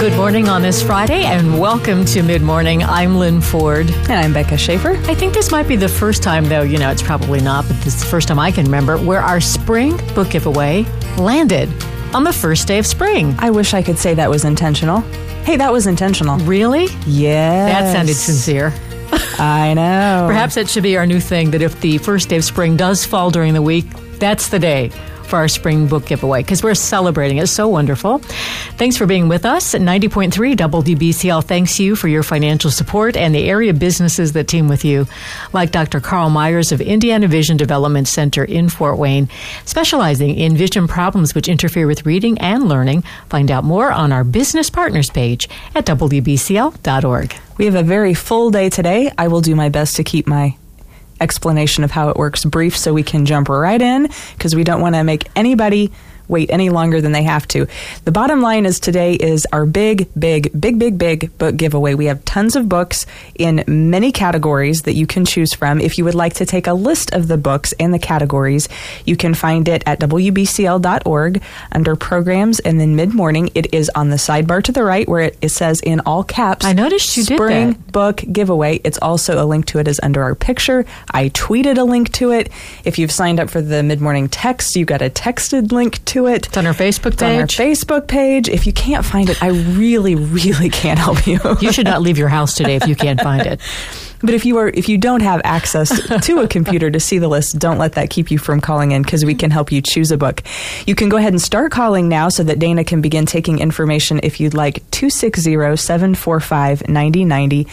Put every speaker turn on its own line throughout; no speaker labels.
Good morning on this Friday, and welcome to Mid Morning. I'm Lynn Ford.
And I'm Becca Schaefer.
I think this might be the first time, though, it's probably not, but this is the first time I can remember, where our spring book giveaway landed on the first day of spring.
I wish I could say that was intentional. Hey, that was intentional.
Really?
Yes.
That sounded sincere.
I know.
Perhaps that should be our new thing, that if the first day of spring does fall during the week, that's the day for our spring book giveaway, because we're celebrating it. So wonderful. Thanks for being with us. 90.3 WBCL thanks you for your financial support and the area businesses that team with you, like Dr. Carl Myers of Indiana Vision Development Center in Fort Wayne, specializing in vision problems which interfere with reading and learning. Find out more on our business partners page at WBCL.org.
We have a very full day today. I will do my best to keep my explanation of how it works brief so we can jump right in, because we don't want to make anybody wait any longer than they have to. The bottom line is today is our big book giveaway. We have tons of books in many categories that you can choose from. If you would like to take a list of the books and the categories, you can find it at WBCL.org under programs and then mid-morning. It is on the sidebar to the right where it says in all caps,
I noticed you did that.
Spring book giveaway. It's also a link to it is under our picture. I tweeted a link to it. If you've signed up for the mid-morning text, you got a texted link to it.
It's on our Facebook page.
It's on our Facebook page. If you can't find it, I really can't help you.
You should not leave your house today if you can't find it.
But if you don't have access to a computer to see the list, don't let that keep you from calling in, because we can help you choose a book. You can go ahead and start calling now so that Dana can begin taking information if you'd like. 260-745-9090.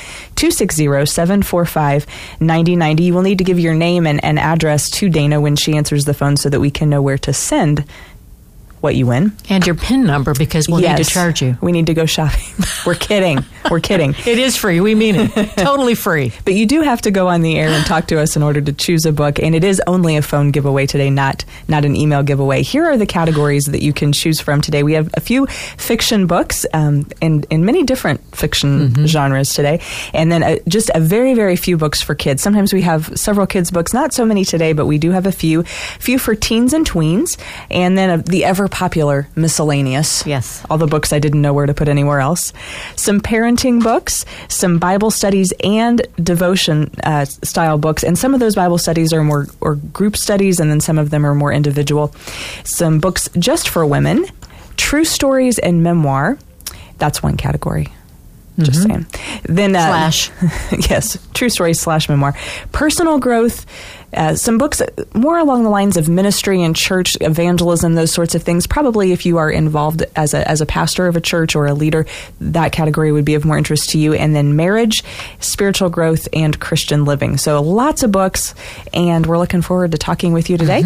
260-745-9090. You will need to give your name and address to Dana when she answers the phone so that we can know where to send what you win.
And your PIN number, because we'll need to charge you.
We need to go shopping. We're kidding. We're kidding.
It is free. We mean it. Totally free.
But you do have to go on the air and talk to us in order to choose a book. And it is only a phone giveaway today, not an email giveaway. Here are the categories that you can choose from today. We have a few fiction books in many different fiction genres today. And then just a very, very few books for kids. Sometimes we have several kids' books. Not so many today, but we do have a few for teens and tweens. And then the ever-popular miscellaneous.
Yes.
All the books I didn't know where to put anywhere else. Some parenting books, some Bible studies and devotion style books. And some of those Bible studies are more or group studies, and then some of them are more individual. Some books just for women, true stories and memoir. That's one category. Just saying. Then
slash.
Yes, true stories / memoir. Personal growth. Some books more along the lines of ministry and church evangelism, those sorts of things. Probably if you are involved as a pastor of a church or a leader, that category would be of more interest to you. And then marriage, spiritual growth, and Christian living. So lots of books, and we're looking forward to talking with you today.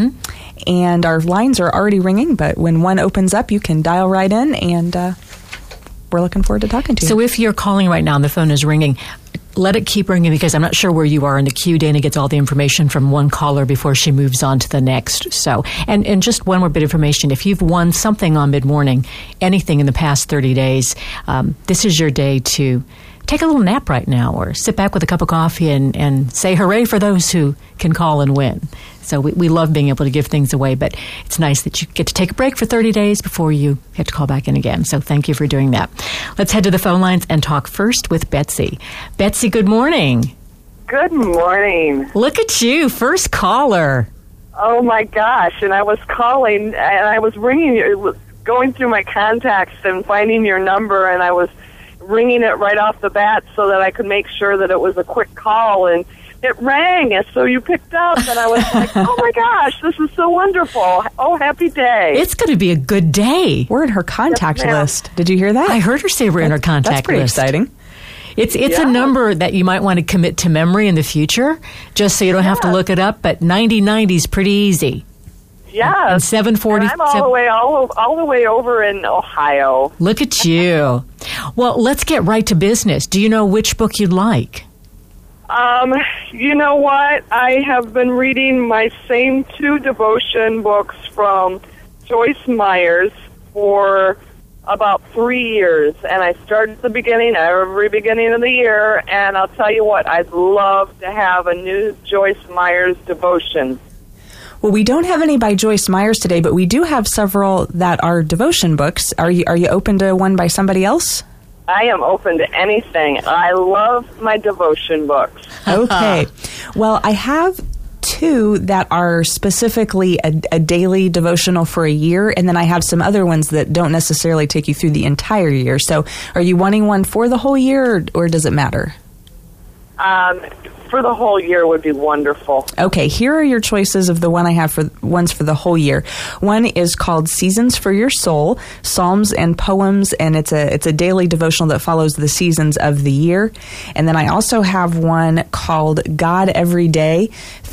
And our lines are already ringing, but when one opens up, you can dial right in, and we're looking forward to talking to you.
So if you're calling right now and the phone is ringing, let it keep ringing, because I'm not sure where you are in the queue. Dana gets all the information from one caller before she moves on to the next. So, and just one more bit of information. If you've won something on mid-morning, anything in the past 30 days, this is your day to take a little nap right now, or sit back with a cup of coffee and say hooray for those who can call and win. So we love being able to give things away, but it's nice that you get to take a break for 30 days before you have to call back in again. So thank you for doing that. Let's head to the phone lines and talk first with Betsy. Betsy, good morning.
Good morning.
Look at you, first caller.
Oh, my gosh. And I was calling, and I was ringing, going through my contacts and finding your number, and I was ringing it right off the bat so that I could make sure that it was a quick call, and it rang, and so you picked up, and I was like, oh, my gosh, this is so wonderful. Oh, happy day.
It's going to be a good day.
We're in her contact list. Did you hear that?
I heard her say we're in her contact list.
That's pretty exciting.
It's a number that you might want to commit to memory in the future, just so you don't have to look it up, but 9090 is pretty easy.
Yeah.
And 740.
I'm all the way over in Ohio.
Look at you. Well, let's get right to business. Do you know which book you'd like?
You know what? I have been reading my same 2 devotion books from Joyce Myers for about 3 years, and I start at the beginning, every beginning of the year, and I'll tell you what, I'd love to have a new Joyce Myers devotion.
Well, we don't have any by Joyce Myers today, but we do have several that are devotion books. Are you open to one by somebody else?
I am open to anything. I love my devotion books.
Okay. Well, I have two that are specifically a daily devotional for a year, and then I have some other ones that don't necessarily take you through the entire year. So are you wanting one for the whole year, or does it matter?
For the whole year would be wonderful.
Okay, here are your choices of the one I have for ones for the whole year. One is called Seasons for Your Soul, Psalms and Poems, and it's a daily devotional that follows the seasons of the year. And then I also have one called God Every Day,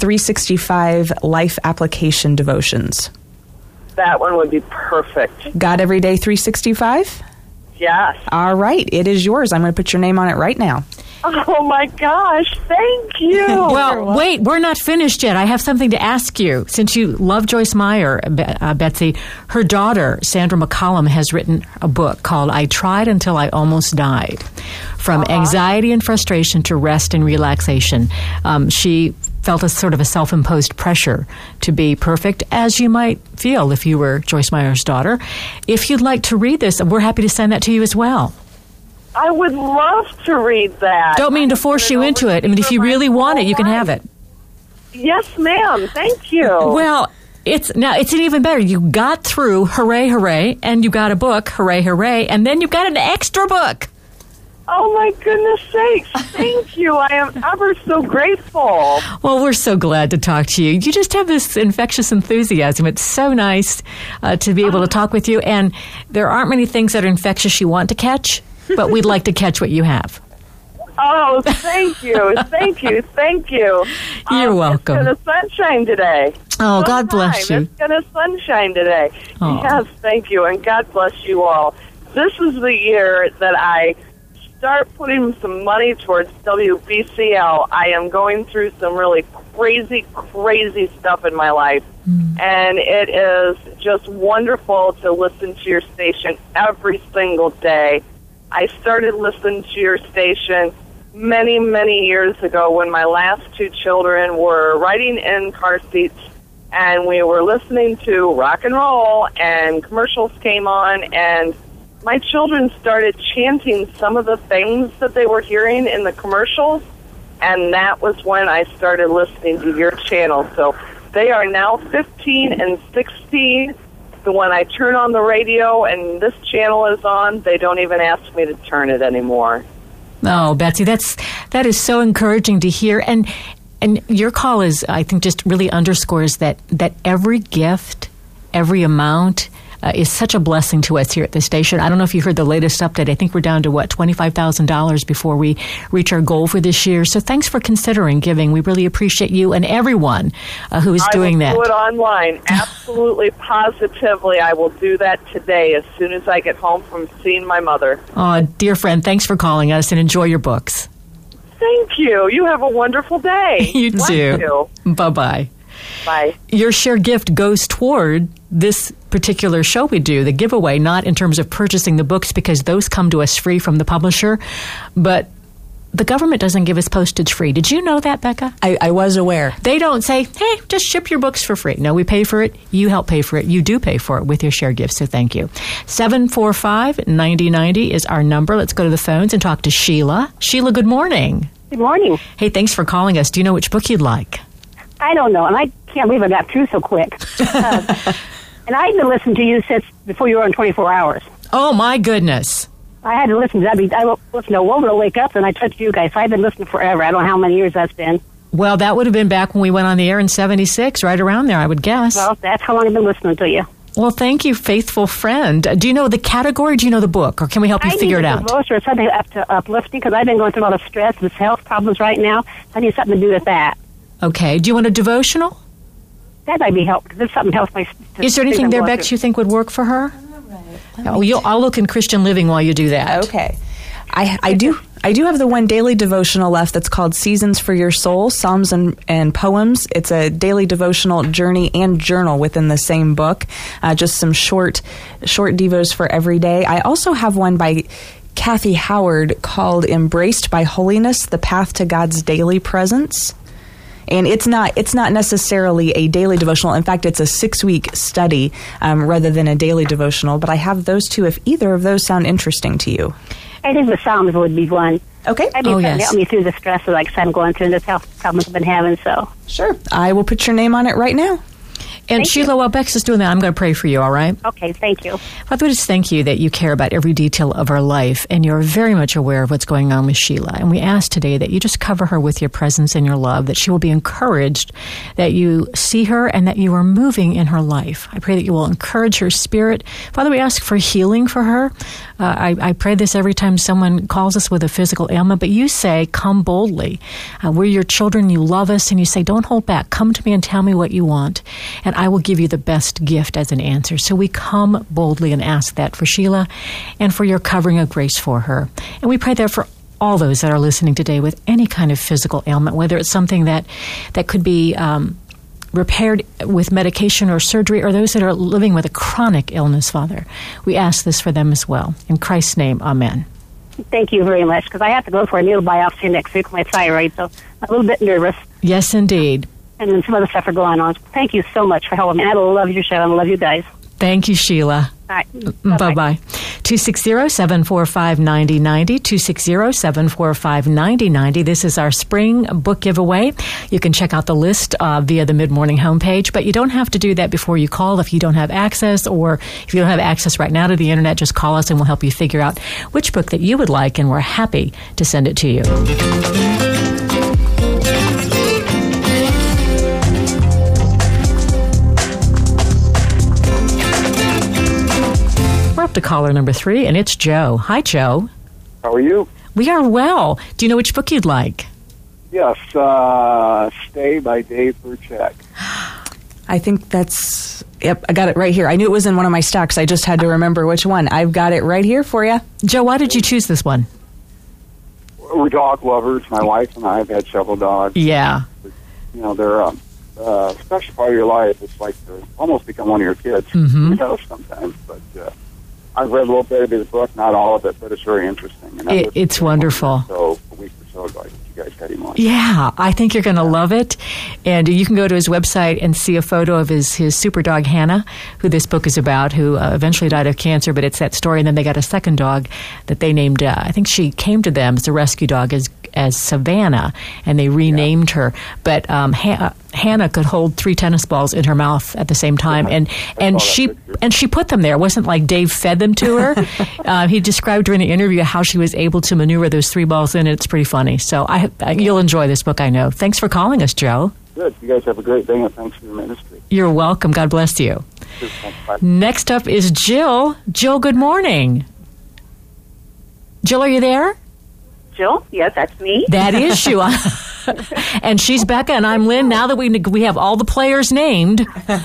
365 Life Application Devotions.
That one would be perfect.
God Every Day 365?
Yes.
All right, it is yours. I'm going to put your name on it right now.
Oh, my gosh. Thank you.
Well, wait, we're not finished yet. I have something to ask you. Since you love Joyce Meyer, Betsy, her daughter, Sandra McCollum, has written a book called I Tried Until I Almost Died. From anxiety and frustration to rest and relaxation. She felt a sort of a self-imposed pressure to be perfect, as you might feel if you were Joyce Meyer's daughter. If you'd like to read this, we're happy to send that to you as well.
I would love to read that.
Don't mean to force you into it. I mean, if you really want it, you can have it.
Yes, ma'am. Thank you.
Well, it's even better. You got through, hooray, hooray, and you got a book, hooray, hooray, and then you got an extra book.
Oh, my goodness sakes. Thank you. I am ever so grateful.
Well, we're so glad to talk to you. You just have this infectious enthusiasm. It's so nice to be able to talk with you. And there aren't many things that are infectious you want to catch, but we'd like to catch what you have.
Oh, thank you. Thank you. Thank you.
You're welcome.
It's going to sunshine today.
Oh, God bless you.
It's going to sunshine today.
Oh.
Yes, thank you. And God bless you all. This is the year that I start putting some money towards WBCL. I am going through some really crazy stuff in my life. And it is just wonderful to listen to your station every single day. I started listening to your station many, many years ago when my last two children were riding in car seats, and we were listening to rock and roll, and commercials came on, and my children started chanting some of the things that they were hearing in the commercials, and that was when I started listening to your channel. So they are now 15 and 16. So when I turn on the radio and this channel is on, they don't even ask me to turn it anymore.
Oh, Betsy, that is so encouraging to hear. And your call is, I think, just really underscores that every gift, every amount is such a blessing to us here at the station. I don't know if you heard the latest update. I think we're down to, $25,000 before we reach our goal for this year. So thanks for considering giving. We really appreciate you and everyone who is doing that.
I will do it online. Absolutely, positively. I will do that today as soon as I get home from seeing my mother.
Oh, dear friend, thanks for calling us and enjoy your books.
Thank you. You have a wonderful day.
You
Bless
too.
You.
Bye-bye.
Bye.
Your share gift goes toward this particular show we do, the giveaway, not in terms of purchasing the books because those come to us free from the publisher, but the government doesn't give us postage free. Did you know that, Becca?
I was aware.
They don't say, hey, just ship your books for free. No, we pay for it. You help pay for it. You do pay for it with your share gift, so thank you. 745-9090 is our number. Let's go to the phones and talk to Sheila. Sheila, good morning.
Good morning.
Hey, thanks for calling us. Do you know which book you'd like?
I don't know, and I can't believe I got through so quick. And I've been listening to you since before you were on 24 Hours.
Oh, my goodness.
I had to listen to that. I listened to Woman to Wake Up, and I touched you guys. So I've been listening forever. I don't know how many years that's been.
Well, that would have been back when we went on the air in 76, right around there, I would guess.
Well, that's how long I've been listening to you.
Well, thank you, faithful friend. Do you know the category? Do you know the book? Or can we help you figure it out?
I need a devotion or something up to uplifting, because I've been going through a lot of stress with health problems right now. I need something to do with that.
Okay. Do you want a devotional?
That might be helpful, because something helps my...
Is there anything there, Bex, you think would work for her? I'll look in Christian Living while you do that.
Okay. I do have the one daily devotional left that's called Seasons for Your Soul, Psalms and Poems. It's a daily devotional journey and journal within the same book. Just some short devos for every day. I also have one by Kathy Howard called Embraced by Holiness, The Path to God's Daily Presence. And it's not necessarily a daily devotional. In fact, it's a 6-week study rather than a daily devotional. But I have those two if either of those sound interesting to you.
I think the Psalms would be one.
Okay.
I mean, help me through the stress of like I'm going through and the health problems I've been having. So
sure, I will put your name on it right now.
And Sheila, while Bex is doing that, I'm going to pray for you, all right?
Okay, thank you.
Father, we just thank you that you care about every detail of our life, and you're very much aware of what's going on with Sheila. And we ask today that you just cover her with your presence and your love, that she will be encouraged, that you see her, and that you are moving in her life. I pray that you will encourage her spirit. Father, we ask for healing for her. I pray this every time someone calls us with a physical ailment, but you say, come boldly. We're your children, you love us, and you say, don't hold back. Come to me and tell me what you want, and I will give you the best gift as an answer. So we come boldly and ask that for Sheila and for your covering of grace for her. And we pray that for all those that are listening today with any kind of physical ailment, whether it's something that could be repaired with medication or surgery, or those that are living with a chronic illness, Father. We ask this for them as well. In Christ's name, amen.
Thank you very much, because I have to go for a needle biopsy next week with my thyroid, so I'm a little bit nervous.
Yes, indeed.
And then some other stuff are going on. Thank you so much for helping me. I love your show. I love you guys.
Thank you, Sheila.
All right.
Bye-bye. 260-745-9090, 260-745-9090. This is our spring book giveaway. You can check out the list via the Mid-Morning homepage, but you don't have to do that before you call if you don't have access, or if you don't have access right now to the internet, just call us and we'll help you figure out which book that you would like, and we're happy to send it to you. We're up to caller number 3, and it's Joe. Hi, Joe.
How are you?
We are well. Do you know which book you'd like?
Yes, Stay by Dave Burchak.
I think that's... Yep, I got it right here. I knew it was in one of my stocks. I just had to remember which one. I've got it right here for you.
Joe, why did you choose this one?
We're dog lovers. My wife and I have had several dogs.
Yeah.
You know, they're a special part of your life. It's like they almost become one of your kids, you know, sometimes. But I've read a little bit of his book, not all of it, but it's very interesting. And
it's wonderful.
So a week or so ago, you guys had him on.
Yeah, I think you're going to love it. And you can go to his website and see a photo of his super dog, Hannah, who this book is about, who eventually died of cancer, but it's that story. And then they got a second dog that they named, I think she came to them as a rescue dog as Savannah, and they renamed her. But Hannah could hold 3 tennis balls in her mouth at the same time, and she put them there. It wasn't like Dave fed them to her. He described during the interview how she was able to maneuver those 3 balls in. It's pretty funny. So you'll enjoy this book, I know. Thanks for calling us, Joe.
Good. You guys have a great day, and thanks for your ministry.
You're welcome. God bless you.
Bye.
Next up is Jill. Jill, good morning. Jill, are you there?
Jill? Yes, that's me.
That is you. And she's Becca, and I'm Lynn. Now that we have all the players named.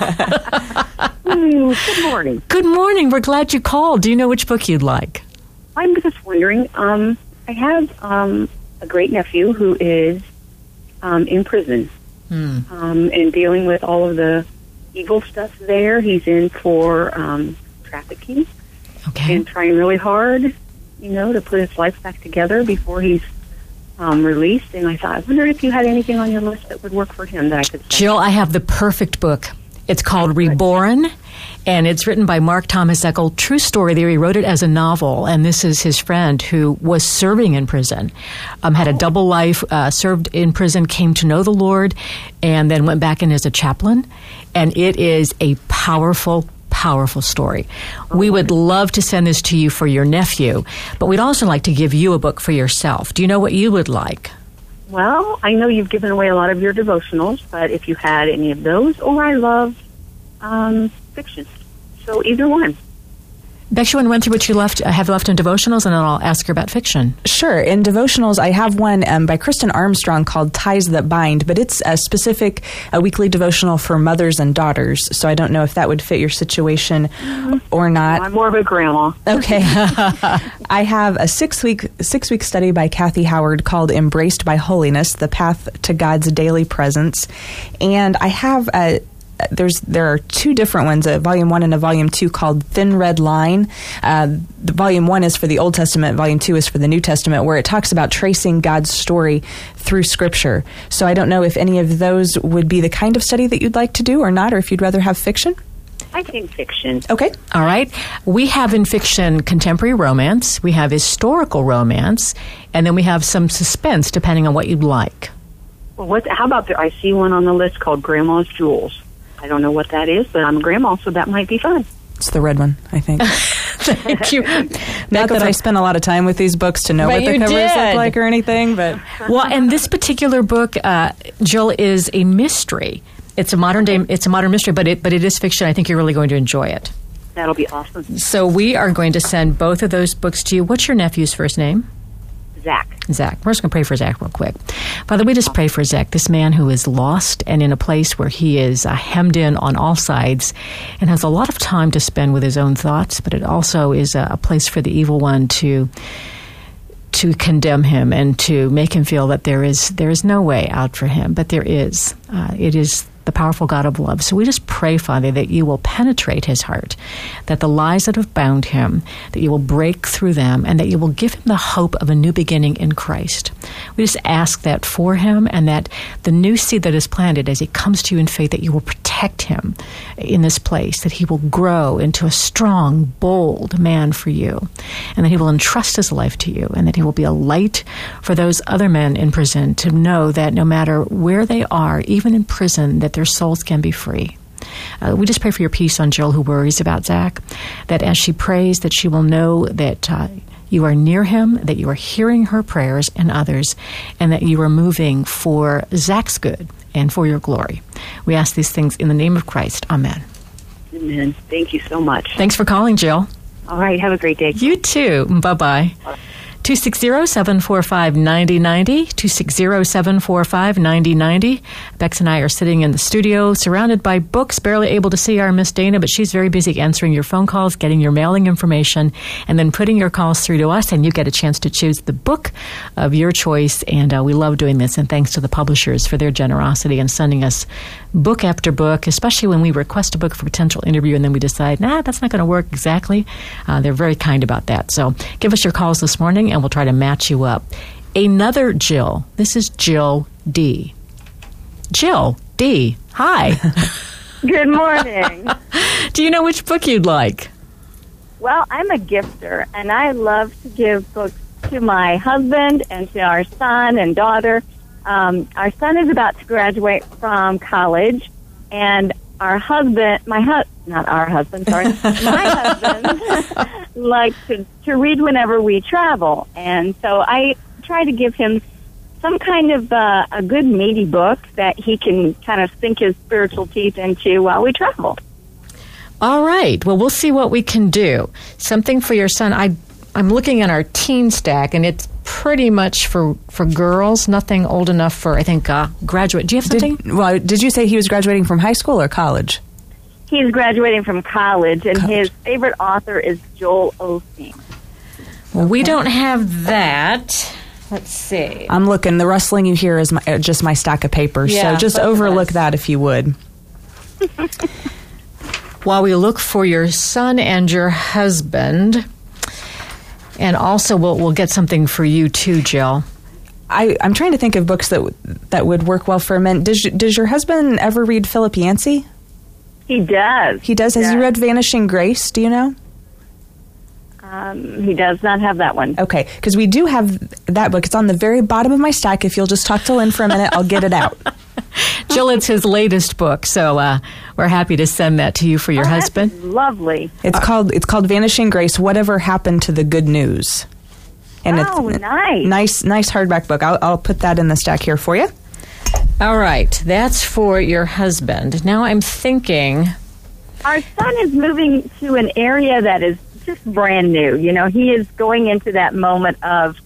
Good morning.
Good morning. We're glad you called. Do you know which book you'd like?
I'm just wondering. I have a great nephew who is in prison and dealing with all of the evil stuff there. He's in for trafficking and trying really hard, to put his life back together before he's released. And I thought, I wonder if you had anything on your list that would work for him that I could send.
Jill, I have the perfect book. It's called Reborn, and it's written by Mark Thomas Eckel. True story there. He wrote it as a novel, and this is his friend who was serving in prison, had a double life, served in prison, came to know the Lord, and then went back in as a chaplain. And it is a powerful story. We would love to send this to you for your nephew, but we'd also like to give you a book for yourself. Do you know what you would like?
Well, I know you've given away a lot of your devotionals, but if you had any of those, or I love fiction. So either one.
Bex, you want to run through what you have left in devotionals, and then I'll ask her about fiction.
Sure. In devotionals, I have one by Kristen Armstrong called Ties That Bind, but it's a weekly devotional for mothers and daughters, so I don't know if that would fit your situation or not.
I'm more of a grandma.
Okay. I have a six-week study by Kathy Howard called Embraced by Holiness, The Path to God's Daily Presence, and I have there are 2 different ones, a volume 1 and a volume 2 called Thin Red Line. The volume 1 is for the Old Testament, volume 2 is for the New Testament, where it talks about tracing God's story through Scripture. So I don't know if any of those would be the kind of study that you'd like to do or not, or if you'd rather have fiction.
I think fiction.
Okay.
All right. We have in fiction contemporary romance, we have historical romance, and then we have some suspense depending on what you'd like.
Well, how about I see one on the list called Grandma's Jewels. I don't know what that is, but I'm a grandma, so that might be fun.
It's the red one, I think.
Thank you.
Not that I spent a lot of time with these books to know what the covers look like or anything, but...
Well, and this particular book, Jill, is a mystery. It's a modern mystery, but it is fiction. I think you're really going to enjoy it.
That'll be awesome.
So we are going to send both of those books to you. What's your nephew's first name?
Zach.
We're just going to pray for Zach real quick. Father, we just pray for Zach, this man who is lost and in a place where he is hemmed in on all sides and has a lot of time to spend with his own thoughts, but it also is a place for the evil one to condemn him and to make him feel that there is no way out for him, but there is. It is the powerful God of love. So we just pray, Father, that you will penetrate his heart, that the lies that have bound him, that you will break through them, and that you will give him the hope of a new beginning in Christ. We just ask that for him, and that the new seed that is planted as he comes to you in faith, that you will protect him in this place, that he will grow into a strong, bold man for you, and that he will entrust his life to you, and that he will be a light for those other men in prison to know that no matter where they are, even in prison, that their souls can be free. We just pray for your peace on Jill, who worries about Zach, that as she prays, that she will know that you are near him, that you are hearing her prayers and others, and that you are moving for Zach's good and for your glory. We ask these things in the name of Christ. Amen.
Amen. Thank you so much.
Thanks for calling, Jill.
All right. Have a great day.
You too. Bye-bye. 260-745-9090, 260-745-9090. Bex and I are sitting in the studio, surrounded by books, barely able to see our Miss Dana, but she's very busy answering your phone calls, getting your mailing information, and then putting your calls through to us, and you get a chance to choose the book of your choice, and we love doing this, and thanks to the publishers for their generosity in sending us book after book, especially when we request a book for potential interview, and then we decide, that's not going to work exactly. They're very kind about that. So give us your calls this morning, and we'll try to match you up. Another Jill. This is Jill D. Jill D. Hi.
Good morning.
Do you know which book you'd like?
Well, I'm a gifter, and I love to give books to my husband and to our son and daughter. Our son is about to graduate from college, and our husband, my husband likes to read whenever we travel. And so I try to give him some kind of a good meaty book that he can kind of sink his spiritual teeth into while we travel.
All right. Well, we'll see what we can do. Something for your son. I'm looking at our teen stack, and it's pretty much for girls, nothing old enough for, I think, graduate. Do you have something?
Did you say he was graduating from high school or college?
He's graduating from college, and his favorite author is Joel Osteen.
Well, we don't have that. Let's see.
I'm looking. The rustling you hear is just my stack of papers, so just overlook that if you would.
While we look for your son and your husband, and also we'll get something for you too, Jill.
I'm trying to think of books that would work well for men. Does your husband ever read Philip Yancey?
He does.
He does? Has he read Vanishing Grace? Do you know?
He does not have that one.
Okay, because we do have that book. It's on the very bottom of my stack. If you'll just talk to Lynn for a minute, I'll get it out.
Jill, it's his latest book, so we're happy to send that to you for your husband.
That's lovely.
It's called Vanishing Grace, Whatever Happened to the Good News. And
nice.
Nice hardback book. I'll put that in the stack here for you.
All right, that's for your husband. Now I'm thinking...
Our son is moving to an area that is just brand new. You know, he is going into that moment of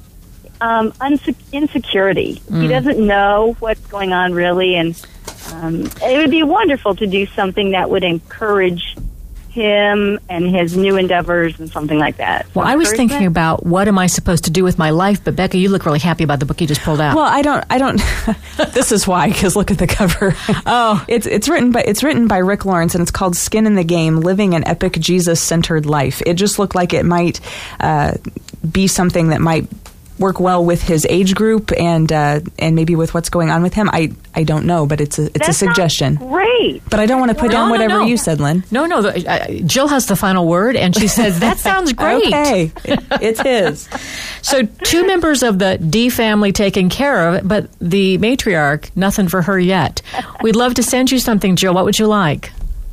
insecurity. He doesn't know what's going on really, and it would be wonderful to do something that would encourage him and his new endeavors and something like that.
Well, I was thinking about what am I supposed to do with my life, but Becca, you look really happy about the book you just pulled out.
Well, I don't. This is why, because look at the cover.
Oh,
it's written by Rick Lawrence, and it's called Skin in the Game: Living an Epic Jesus-Centered Life. It just looked like it might be something that might work well with his age group and maybe with what's going on with him. I don't know, but it's a suggestion.
Great.
But I don't want to put down whatever you said, Lynn.
No. Jill has the final word, and she says, that sounds great.
Okay. It's his.
So 2 members of the D family taken care of, but the matriarch, nothing for her yet. We'd love to send you something, Jill. What would you like?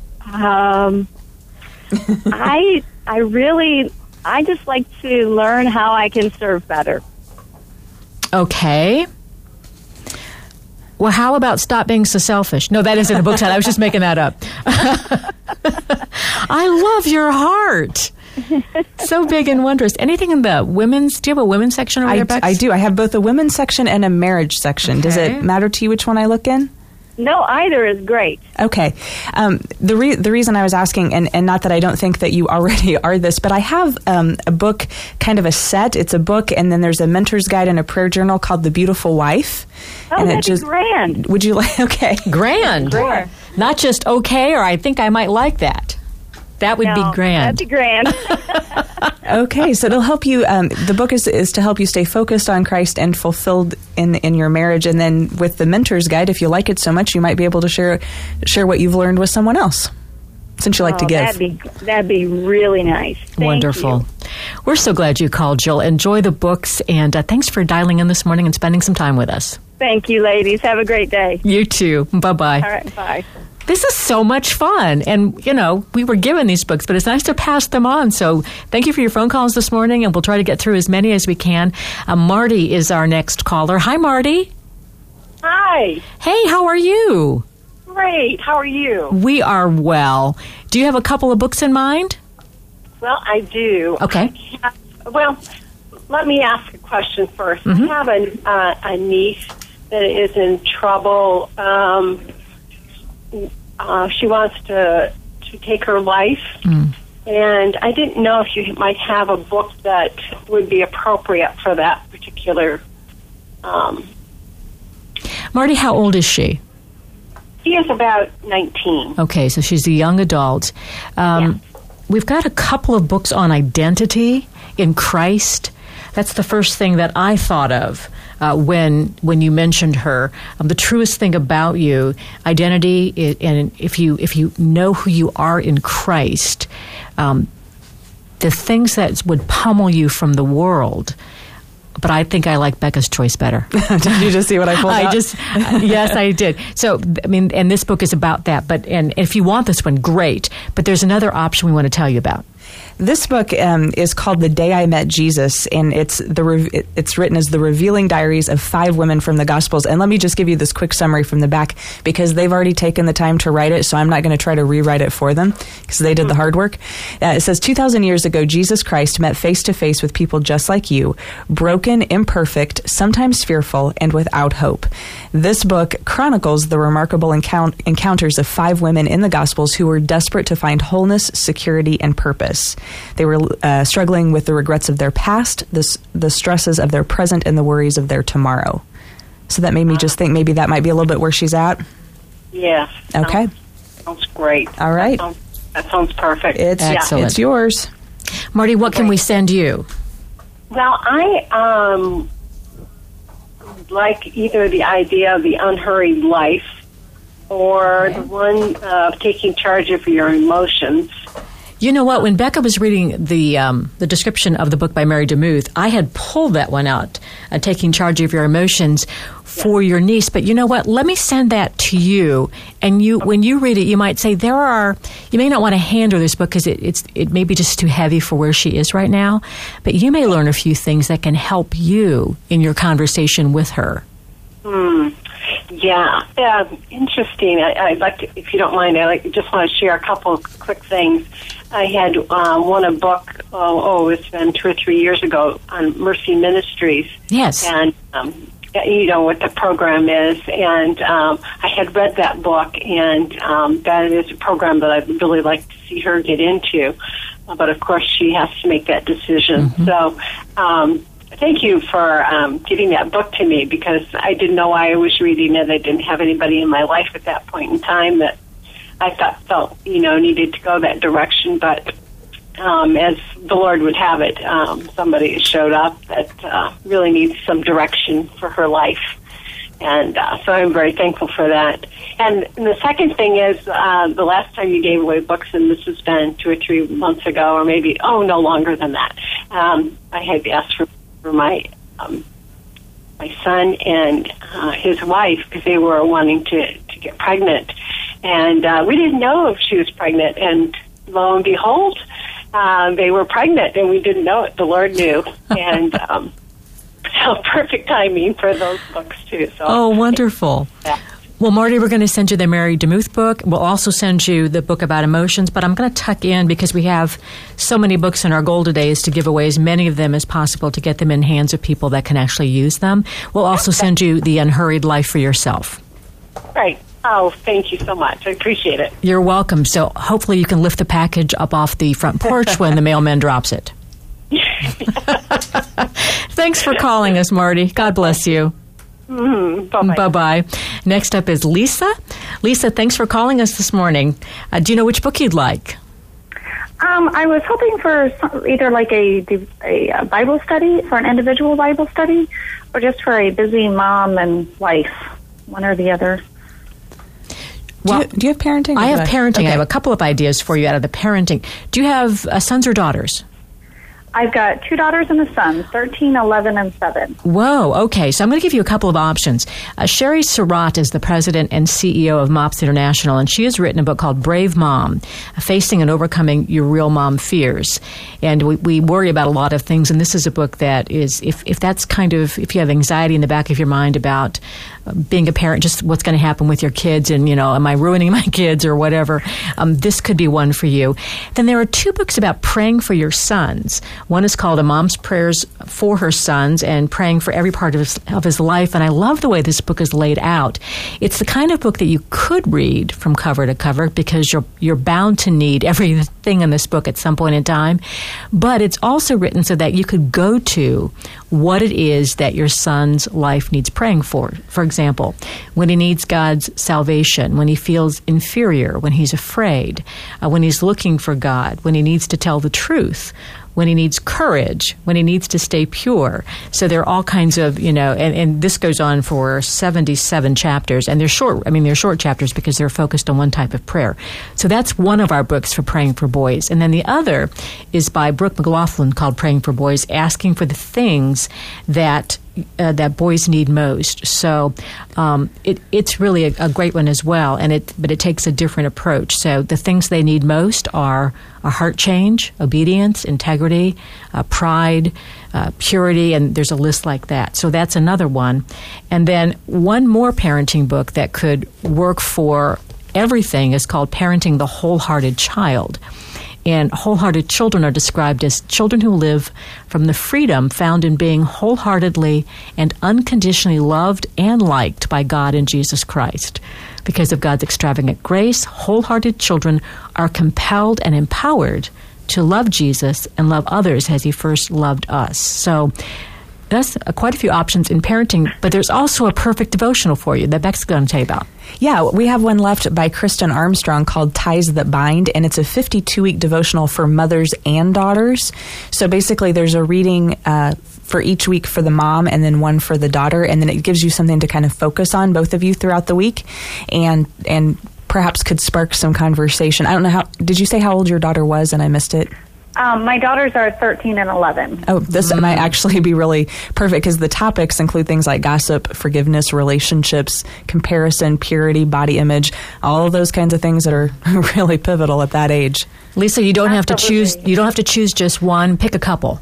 I just like to learn how I can serve better.
Okay. Well, how about stop being so selfish? No, that isn't a book title. I was just making that up. I love your heart. So big and wondrous. Anything in the women's? Do you have a women's section over there, Bex?
I do. I have both a women's section and a marriage section. Okay. Does it matter to you which one I look in?
No, either is great.
Okay. The reason I was asking, and not that I don't think that you already are this, but I have a book, kind of a set. It's a book, and then there's a mentor's guide and a prayer journal called The Beautiful Wife.
Oh,
and
that'd be grand.
Would you like? Okay.
Grand.
Sure.
Not just okay, or I think I might like that. That would be grand.
That'd be grand.
Okay, so it'll help you. The book is to help you stay focused on Christ and fulfilled in your marriage. And then with the mentor's guide, if you like it so much, you might be able to share what you've learned with someone else, since you like to give.
That'd be really nice.
Wonderful.
You.
We're so glad you called, Jill. Enjoy the books, and thanks for dialing in this morning and spending some time with us.
Thank you, ladies. Have a great day.
You too. Bye-bye.
All right, bye.
This is so much fun. And, we were given these books, but it's nice to pass them on. So thank you for your phone calls this morning, and we'll try to get through as many as we can. Marty is our next caller. Hi, Marty.
Hi.
Hey, how are you?
Great. How are you?
We are well. Do you have a couple of books in mind?
Well, I do.
Okay.
Well, let me ask a question first.
Mm-hmm.
I have a niece that is in trouble. She wants to take her life, and I didn't know if you might have a book that would be appropriate for that particular.
Marty, how old is she?
She is about 19.
Okay, so she's a young adult.
Yeah.
We've got a couple of books on identity in Christ. That's the first thing that I thought of when you mentioned her. The truest thing about you, identity, and if you know who you are in Christ, the things that would pummel you from the world. But I think I like Becca's choice better.
Did you just see what I pulled out?
Yes, I did. So, and this book is about that. And if you want this one, great. But there's another option we want to tell you about.
This book is called The Day I Met Jesus, and it's written as the revealing diaries of 5 women from the Gospels. And let me just give you this quick summary from the back, because they've already taken the time to write it, so I'm not going to try to rewrite it for them, because they did the hard work. It says, 2,000 years ago, Jesus Christ met face to face with people just like you, broken, imperfect, sometimes fearful, and without hope. This book chronicles the remarkable encounters of 5 women in the Gospels who were desperate to find wholeness, security, and purpose. They were struggling with the regrets of their past, the stresses of their present, and the worries of their tomorrow. So that made me just think maybe that might be a little bit where she's at.
Yes.
Okay.
Sounds great.
All right.
That sounds perfect.
Excellent.
It's yours.
Marty, what can we send you?
Well, I like either the idea of the unhurried life or the one of taking charge of your emotions.
You know what? When Becca was reading the description of the book by Mary DeMuth, I had pulled that one out, Taking Charge of Your Emotions, for your niece. But you know what? Let me send that to you. And when you read it, you might say, you may not want to hand her this book because it may be just too heavy for where she is right now. But you may learn a few things that can help you in your conversation with her.
Yeah, interesting. I'd like to, if you don't mind, just want to share a couple of quick things. I had won a book, it's been 2 or 3 years ago, on Mercy Ministries.
Yes.
And, you know what the program is. And I had read that book, and that is a program that I'd really like to see her get into. But, of course, she has to make that decision. Mm-hmm. So thank you for giving that book to me, because I didn't know why I was reading it. I didn't have anybody in my life at that point in time that I felt needed to go that direction. But as the Lord would have it, somebody showed up that really needs some direction for her life. And so I'm very thankful for that. And the second thing is, the last time you gave away books, and this has been 2 or 3 months ago, or maybe, no longer than that, I had asked for my son and his wife, because they were wanting to get pregnant. And we didn't know if she was pregnant. And lo and behold, they were pregnant, and we didn't know it. The Lord knew. And so perfect timing for those books, too. So,
oh, wonderful.
Yeah.
Well, Marty, we're going to send you the Mary DeMuth book. We'll also send you the book about emotions, but I'm going to tuck in, because we have so many books, and our goal today is to give away as many of them as possible to get them in hands of people that can actually use them. We'll also send you The Unhurried Life for Yourself.
Right. Oh, thank you so much. I appreciate it.
You're welcome. So hopefully you can lift the package up off the front porch when the mailman drops it. Thanks for calling us, Marty. God bless you.
Mm-hmm. Bye-bye.
Bye-bye. Next up is Lisa. Lisa, thanks for calling us this morning. Do you know which book you'd like?
I was hoping for either like a Bible study, for an individual Bible study, or just for a busy mom and wife, one or the other.
Well, do you have parenting?
I have parenting.
Okay.
I have a couple of ideas for you out of the parenting. Do you have sons or daughters?
I've got 2 daughters and a son, 13, 11, and 7.
Whoa, okay. So I'm going to give you a couple of options. Sherry Surratt is the president and CEO of MOPS International, and she has written a book called Brave Mom, Facing and Overcoming Your Real Mom Fears. And we worry about a lot of things, and this is a book that is, if that's if you have anxiety in the back of your mind about being a parent, just what's going to happen with your kids, and, am I ruining my kids or whatever, this could be one for you. Then there are 2 books about praying for your sons. One is called A Mom's Prayers for Her Sons, and praying for every part of his life. And I love the way this book is laid out. It's the kind of book that you could read from cover to cover, because you're bound to need everything in this book at some point in time. But it's also written so that you could go to what it is that your son's life needs praying for. For example, when he needs God's salvation, when he feels inferior, when he's afraid, when he's looking for God, when he needs to tell the truth, when he needs courage, when he needs to stay pure. So there are all kinds of, and this goes on for 77 chapters, and they're short. They're short chapters because they're focused on one type of prayer. So that's one of our books for praying for boys. And then the other is by Brooke McLaughlin, called Praying for Boys, asking for the things that boys need most. So it's really a great one as well, but it takes a different approach. So the things they need most are a heart change, obedience, integrity, pride, purity, and there's a list like that. So that's another one. And then one more parenting book that could work for everything is called Parenting the Wholehearted Child. And wholehearted children are described as children who live from the freedom found in being wholeheartedly and unconditionally loved and liked by God and Jesus Christ. Because of God's extravagant grace, wholehearted children are compelled and empowered to love Jesus and love others as he first loved us. So that's quite a few options in parenting, but there's also a perfect devotional for you that Beck's going to tell you about.
Yeah, we have one left by Kristen Armstrong called Ties That Bind, and it's a 52-week devotional for mothers and daughters. So basically there's a reading for each week for the mom and then one for the daughter, and then it gives you something to kind of focus on, both of you, throughout the week, and perhaps could spark some conversation. I don't know, did you say how old your daughter was and I missed it?
My daughters are 13 and 11.
Oh, this might actually be really perfect, because the topics include things like gossip, forgiveness, relationships, comparison, purity, body image, all of those kinds of things that are really pivotal at that age.
Lisa, you don't have to choose. You don't have to choose just one. Pick a couple.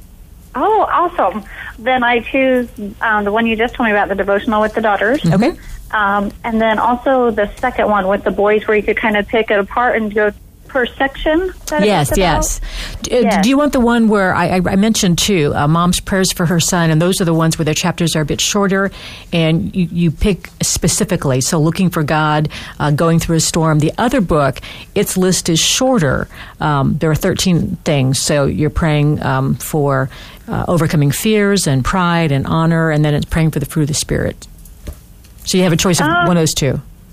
Oh, awesome! Then I choose the one you just told me about, the devotional with the daughters.
Okay.
And then also the second one with the boys, where you could kind of pick it apart and go per section?
Yes. Do you want the one where I mentioned too, Mom's Prayers for Her Son, and those are the ones where their chapters are a bit shorter, and you pick specifically, so looking for God, going through a storm. The other book, its list is shorter. There are 13 things, so you're praying for overcoming fears and pride and honor, and then it's praying for the fruit of the Spirit. So you have a choice of one of those two.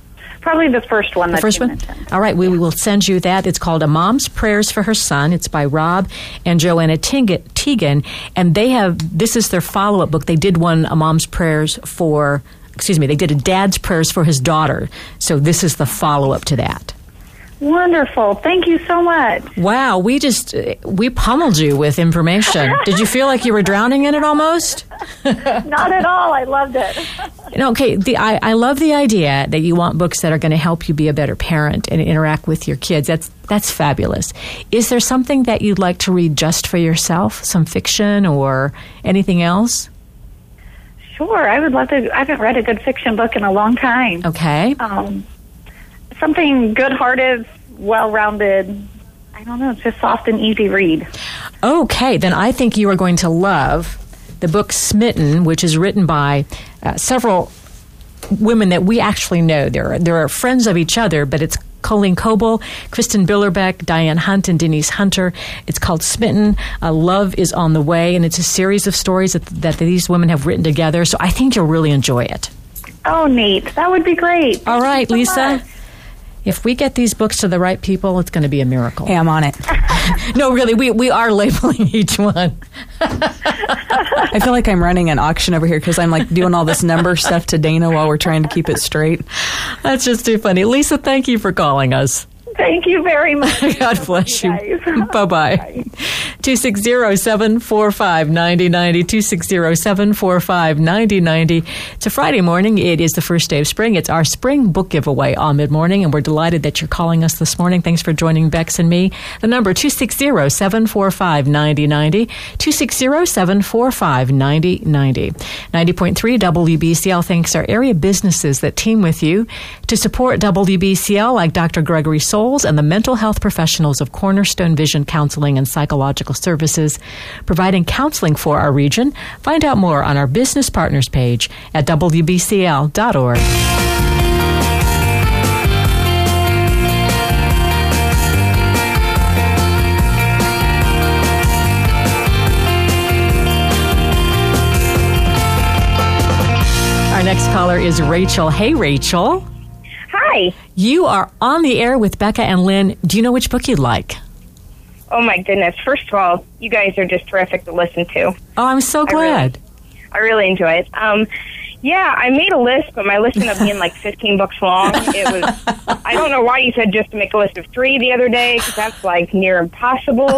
Probably the first one.
The first one?
Mentioned.
All right, we will send you that. It's called A Mom's Prayers for Her Son. It's by Rob and Joanna Teagan, and this is their follow-up book. They did one, A Mom's Prayers for, they did a Dad's Prayers for his daughter. So this is the follow-up to that.
Wonderful. Thank you so much.
Wow, we pummeled you with information. Did you feel like you were drowning in it almost?
Not at all. I loved it.
Okay, I love the idea that you want books that are going to help you be a better parent and interact with your kids. That's fabulous. Is there something that you'd like to read just for yourself? Some fiction or anything else?
Sure. I would love to. I haven't read a good fiction book in a long time.
Okay.
Something good-hearted, well-rounded. I don't know. It's just soft and easy read.
Okay. Then I think you are going to love the book Smitten, which is written by several women that we actually know. They're friends of each other, but it's Colleen Coble, Kristen Billerbeck, Diane Hunt, and Denise Hunter. It's called Smitten. Love is on the Way, and it's a series of stories that these women have written together. So I think you'll really enjoy it.
Oh, neat. That would be great.
All right,
Thank you so
Lisa.
much.
If we get these books to the right people, it's going to be a miracle.
Hey, I'm on it.
No, really, we are labeling each one.
I feel like I'm running an auction over here because I'm like doing all this number stuff to Dana while we're trying to keep it straight.
That's just too funny. Lisa, thank you for calling us.
Thank you very much.
God bless you. Bye-bye. 260-745-9090, 260-745-9090. It's a Friday morning. It is the first day of spring. It's our spring book giveaway on mid-morning, and we're delighted that you're calling us this morning. Thanks for joining Bex and me. The number 260-745-9090, 260-745-9090. 90.3 WBCL thanks our area businesses that team with you to support WBCL, like Dr. Gregory Soul and the mental health professionals of Cornerstone Vision Counseling and Psychological Services, providing counseling for our region. Find out more on our business partners page at WBCL.org. Our next caller is Rachel. Hey, Rachel.
Hi.
You are on the air with Becca and Lynn. Do you know which book you'd like?
Oh, my goodness. First of all, you guys are just terrific to listen to.
Oh, I'm so glad.
I really enjoy it. Yeah, I made a list, but my list ended up being like 15 books long. It was. I don't know why you said just to make a list of 3 the other day, because that's like near impossible.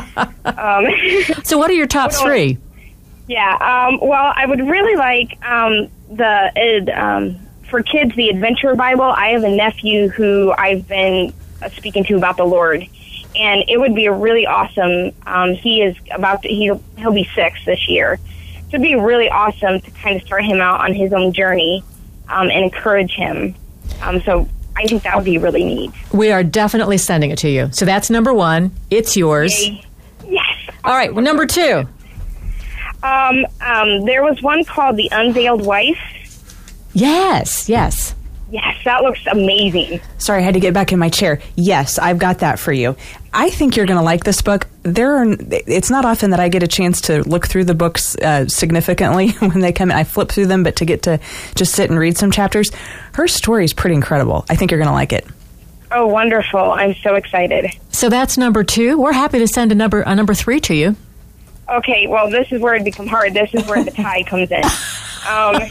So what are your top 3?
Yeah, well, I would really like for kids, the Adventure Bible. I have a nephew who I've been speaking to about the Lord, and it would be a really awesome. He'll be 6 this year, so it'd be really awesome to kind of start him out on his own journey and encourage him. So I think that would be really neat.
We are definitely sending it to you. So that's number 1. It's yours.
Yay. Yes.
All right. Well, number 2.
There was one called The Unveiled Wife.
Yes, yes.
Yes, that looks amazing.
Sorry, I had to get back in my chair. Yes, I've got that for you. I think you're going to like this book. It's not often that I get a chance to look through the books significantly when they come in. I flip through them, but to get to just sit and read some chapters, her story is pretty incredible. I think you're going to like it.
Oh, wonderful. I'm so excited.
So that's number 2. We're happy to send a number 3 to you.
Okay, well, this is where it becomes hard. This is where the tie comes in. I'm